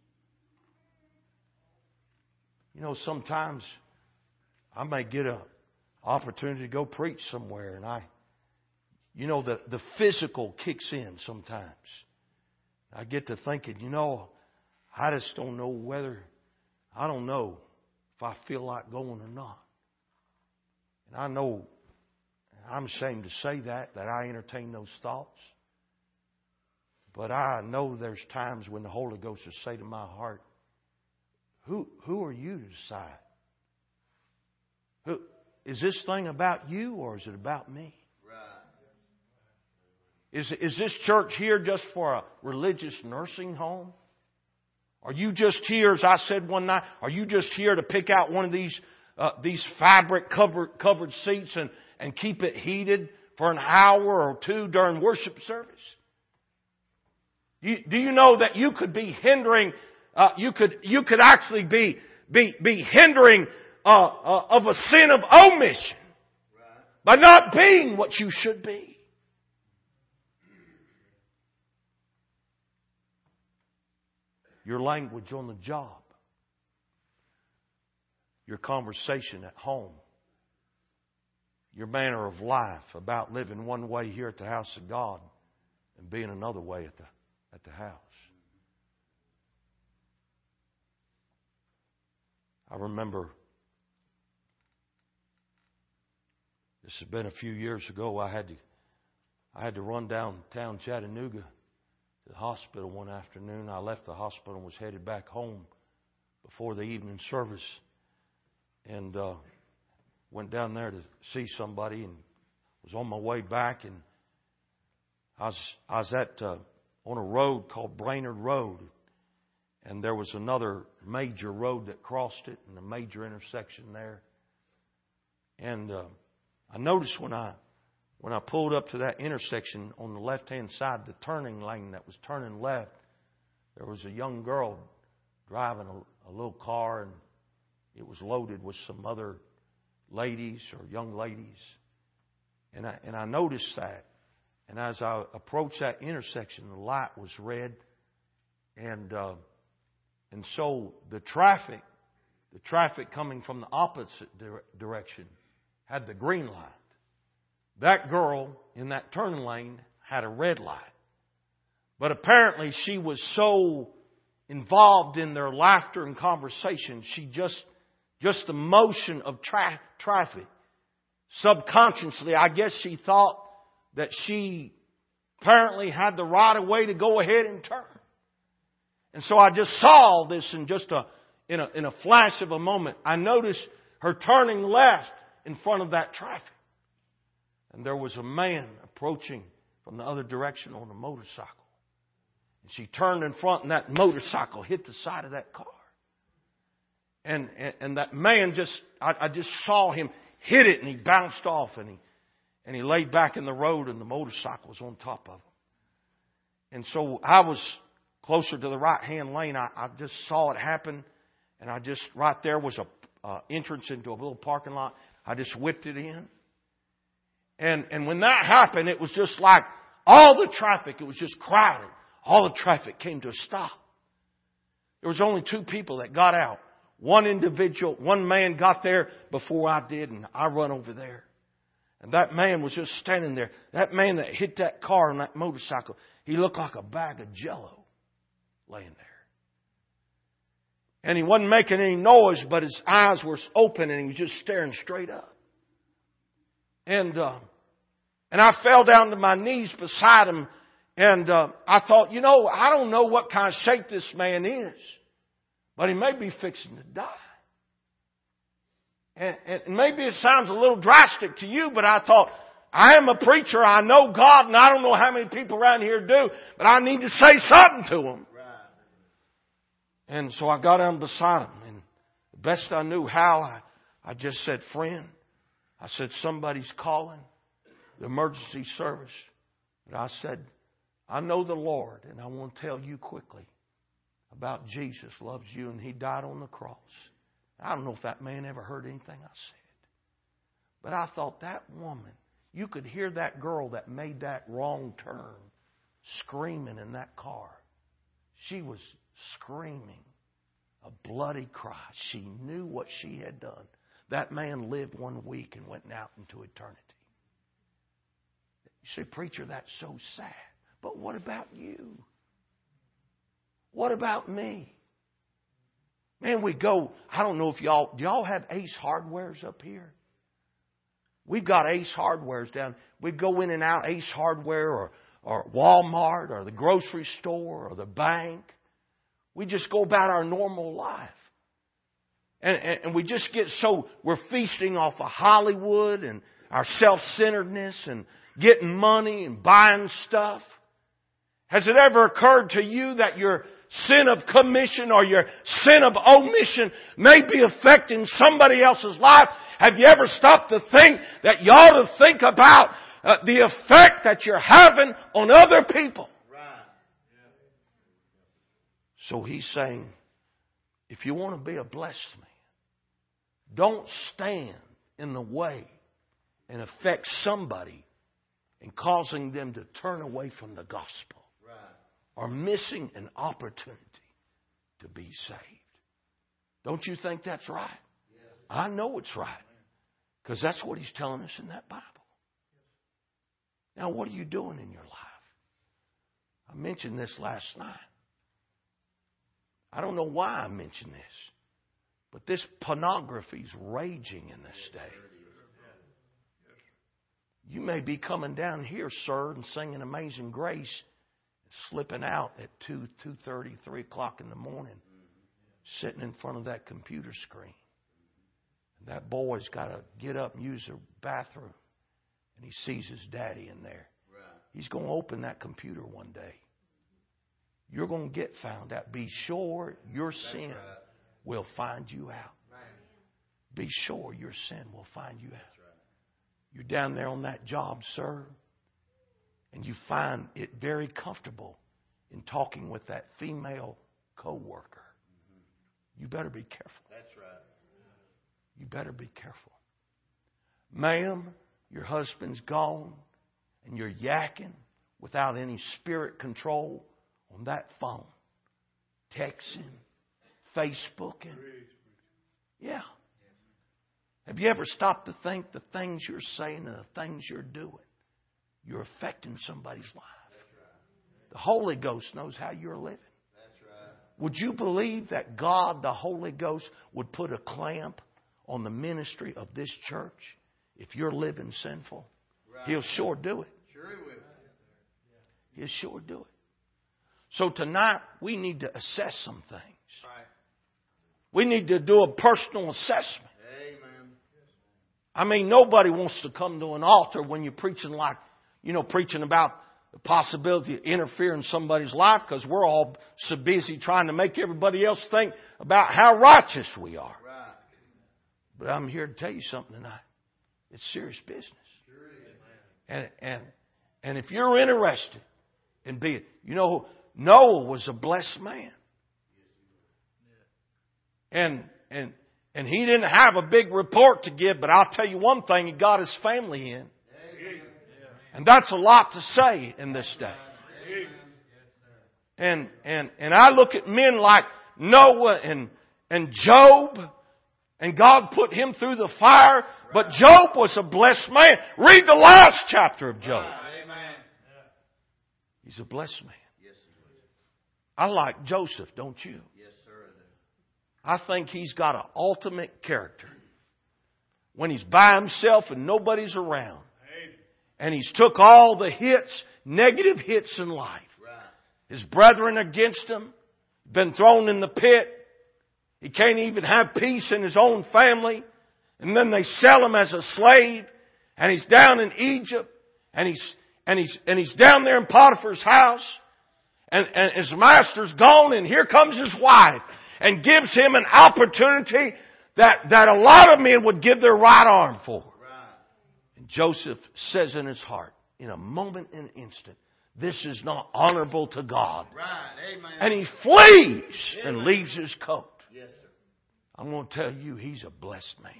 You know, sometimes I may get an opportunity to go preach somewhere, and the physical kicks in sometimes. I get to thinking, I just don't know I don't know if I feel like going or not. And I know, I'm ashamed to say that I entertain those thoughts. But I know there's times when the Holy Ghost will say to my heart, who are you to decide? Is this thing about you or is it about me? Right. Is this church here just for a religious nursing home? Are you just here, as I said one night, are you just here to pick out one of these fabric covered seats and keep it heated for an hour or two during worship service? Do you know that you could be hindering? You could actually be hindering of a sin of omission by not being what you should be. Your language on the job, your conversation at home, your manner of life about living one way here at the house of God and being another way at the house. I remember this has been a few years ago. I had to run downtown Chattanooga to the hospital one afternoon. I left the hospital and was headed back home before the evening service, and went down there to see somebody, and was on my way back, and I was on a road called Brainerd Road, and there was another major road that crossed it, and a major intersection there. And I noticed when I pulled up to that intersection, on the left-hand side, the turning lane that was turning left, there was a young girl driving a little car, and it was loaded with some other ladies or young ladies. And I noticed that. And as I approached that intersection, the light was red. And so the traffic coming from the opposite direction had the green light. That girl in that turn lane had a red light. But apparently she was so involved in their laughter and conversation, she just the motion of traffic, subconsciously, I guess she thought that she apparently had the right of way to go ahead and turn. And so I just saw this in a flash of a moment. I noticed her turning left in front of that traffic. And there was a man approaching from the other direction on a motorcycle. And she turned in front, and that motorcycle hit the side of that car. And that man I just saw him hit it, and he bounced off, and he laid back in the road, and the motorcycle was on top of him. And so I was closer to the right-hand lane. I just saw it happen, and right there was entrance into a little parking lot. I just whipped it in. And when that happened, it was just like all the traffic, it was just crowded. All the traffic came to a stop. There was only 2 people that got out. One man got there before I did, and I run over there. And that man was just standing there. That man that hit that car on that motorcycle, he looked like a bag of Jell-O laying there. And he wasn't making any noise, but his eyes were open and he was just staring straight up. And I fell down to my knees beside him, and I thought, I don't know what kind of shape this man is, but he may be fixing to die. And maybe it sounds a little drastic to you, but I thought, I am a preacher, I know God, and I don't know how many people around here do, but I need to say something to him. And so I got down beside him, and the best I knew how, I just said, friend, I said, somebody's calling the emergency service. But I said, I know the Lord, and I want to tell you quickly about Jesus loves you, and He died on the cross. I don't know if that man ever heard anything I said. But I thought, that woman, you could hear that girl that made that wrong turn screaming in that car. She was screaming a bloody cry. She knew what she had done. That man lived 1 week and went out into eternity. You say, preacher, that's so sad. But what about you? What about me? Man, we go, I don't know if do y'all have Ace Hardwares up here? We've got Ace Hardwares down. We go in and out Ace Hardware or Walmart or the grocery store or the bank. We just go about our normal life. And we just get we're feasting off of Hollywood and our self-centeredness and getting money and buying stuff. Has it ever occurred to you that your sin of commission or your sin of omission may be affecting somebody else's life? Have you ever stopped to think that you ought to think about the effect that you're having on other people? So he's saying, if you want to be a blessed man, don't stand in the way and affect somebody and causing them to turn away from the gospel or missing an opportunity to be saved. Don't you think that's right? I know it's right, because that's what he's telling us in that Bible. Now, what are you doing in your life? I mentioned this last night. I don't know why I mentioned this, but this pornography is raging in this day. You may be coming down here, sir, and singing Amazing Grace, slipping out at 2:30, 3 o'clock in the morning, sitting in front of that computer screen. And that boy's got to get up and use the bathroom, and he sees his daddy in there. He's going to open that computer one day. You're going to get found out. Be sure your sin will find you out. Be sure your sin will find you out. You're down there on that job, sir, and you find it very comfortable in talking with that female co-worker. You better be careful. That's right. You better be careful. Ma'am, your husband's gone, and you're yakking without any spirit control on that phone, texting, Facebooking. Yeah. Have you ever stopped to think the things you're saying and the things you're doing, you're affecting somebody's life? The Holy Ghost knows how you're living. Would you believe that God, the Holy Ghost, would put a clamp on the ministry of this church if you're living sinful? He'll sure do it. Sure he will. He'll sure do it. So tonight, we need to assess some things. We need to do a personal assessment. Amen. I mean, nobody wants to come to an altar when you're preaching preaching about the possibility of interfering in somebody's life, because we're all so busy trying to make everybody else think about how righteous we are. Right. But I'm here to tell you something tonight. It's serious business. Sure is. And if you're interested in being, Noah was a blessed man. And And he didn't have a big report to give, but I'll tell you one thing, he got his family in. And that's a lot to say in this day. And I look at men like Noah and Job, and God put him through the fire, but Job was a blessed man. Read the last chapter of Job. He's a blessed man. I like Joseph, don't you? I think he's got an ultimate character. When he's by himself and nobody's around. And he's took all the hits, negative hits in life. His brethren against him, been thrown in the pit. He can't even have peace in his own family. And then they sell him as a slave. And he's down in Egypt. And he's down there in Potiphar's house. And his master's gone, and here comes his wife. And gives him an opportunity that a lot of men would give their right arm for. And Joseph says in his heart, in a moment, in an instant, this is not honorable to God. And he flees and leaves his coat. I'm going to tell you, he's a blessed man.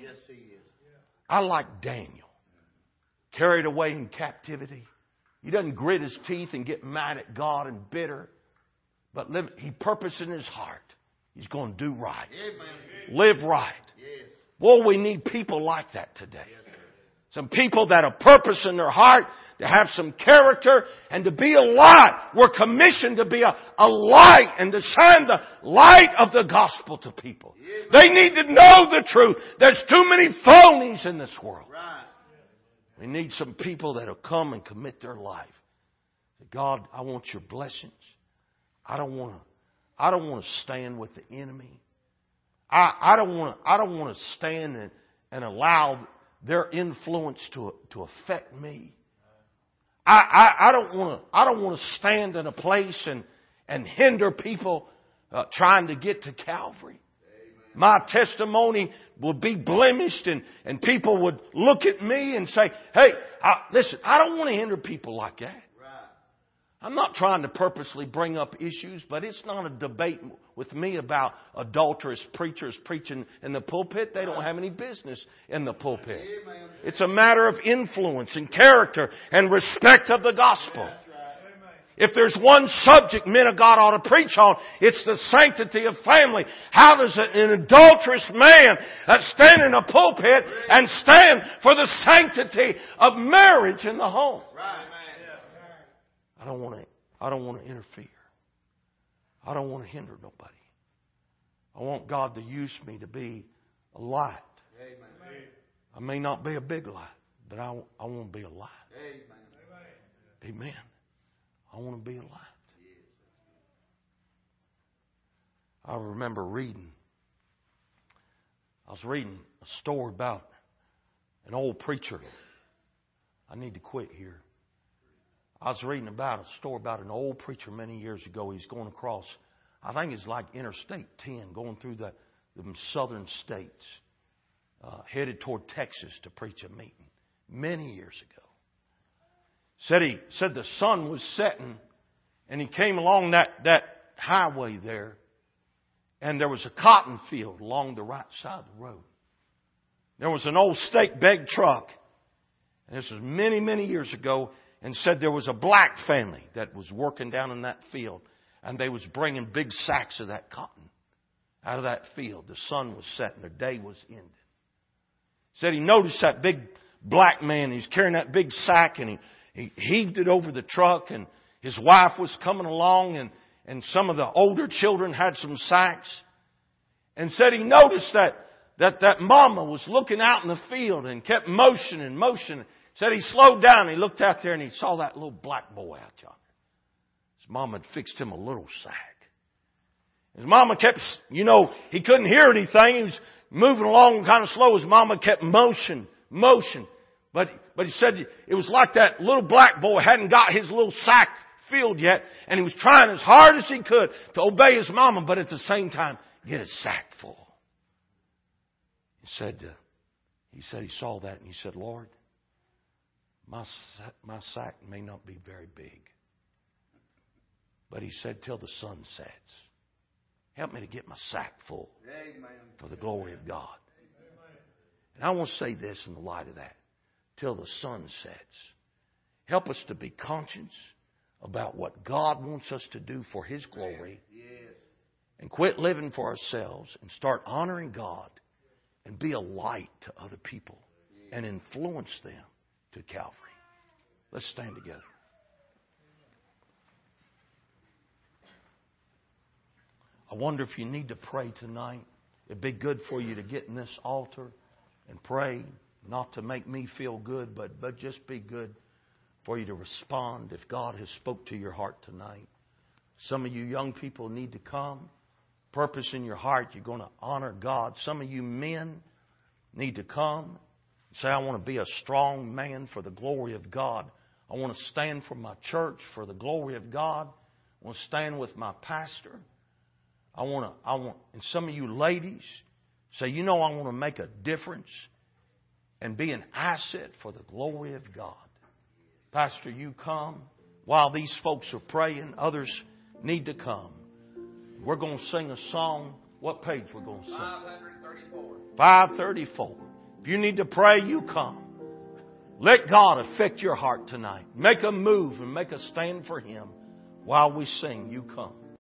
I like Daniel. Carried away in captivity. He doesn't grit his teeth and get mad at God and bitter. But he purposed in his heart. He's going to do right. Live right. Well, we need people like that today. Some people that have purpose in their heart, to have some character, and to be a light. We're commissioned to be a light and to shine the light of the gospel to people. They need to know the truth. There's too many phonies in this world. We need some people that will come and commit their life. God, I want your blessings. I don't want to stand with the enemy. I don't want to stand and allow their influence to affect me. I don't want to stand in a place and hinder people trying to get to Calvary. My testimony would be blemished, and people would look at me and say, hey, listen, I don't want to hinder people like that. I'm not trying to purposely bring up issues, but it's not a debate with me about adulterous preachers preaching in the pulpit. They don't have any business in the pulpit. It's a matter of influence and character and respect of the gospel. If there's one subject men of God ought to preach on, it's the sanctity of family. How does an adulterous man stand in a pulpit and stand for the sanctity of marriage in the home? I don't want to interfere. I don't want to hinder nobody. I want God to use me to be a light. I may not be a big light, but I want to be a light. Amen. I want to be a light. I remember I was reading a story about an old preacher. I need to quit here. I was reading about a story about an old preacher many years ago. He's going across, I think it's like Interstate 10, going through the southern states, headed toward Texas to preach a meeting many years ago. Said the sun was setting, and he came along that highway there, and there was a cotton field along the right side of the road. There was an old stake bag truck, and this was many, many years ago. And said there was a black family that was working down in that field. And they was bringing big sacks of that cotton out of that field. The sun was setting. Their day was ending. Said he noticed that big black man. He's carrying that big sack and he heaved it over the truck. And his wife was coming along and some of the older children had some sacks. And said he noticed that mama was looking out in the field and kept motioning. Said he slowed down. He looked out there and he saw that little black boy out yonder. His mama had fixed him a little sack. His mama kept, he couldn't hear anything. He was moving along kind of slow. His mama kept motion. But he said it was like that little black boy hadn't got his little sack filled yet. And he was trying as hard as he could to obey his mama, but at the same time get his sack full. He said he saw that and he said, Lord, my sack may not be very big. But he said, till the sun sets. Help me to get my sack full Amen. for the glory of God. And I want to say this in the light of that. Till the sun sets. Help us to be conscious about what God wants us to do for His glory. Yes. And quit living for ourselves and start honoring God and be a light to other people and influence them to Calvary. Let's stand together. I wonder if you need to pray tonight. It'd be good for you to get in this altar and pray, not to make me feel good, but just be good for you to respond if God has spoke to your heart tonight. Some of you young people need to come. Purpose in your heart, you're going to honor God. Some of you men need to come. Say, I want to be a strong man for the glory of God. I want to stand for my church for the glory of God. I want to stand with my pastor. And some of you ladies say, I want to make a difference and be an asset for the glory of God. Pastor, you come. While these folks are praying, others need to come. We're going to sing a song. What page we're going to sing? 534. 534. If you need to pray, you come. Let God affect your heart tonight. Make a move and make a stand for Him. While we sing, you come.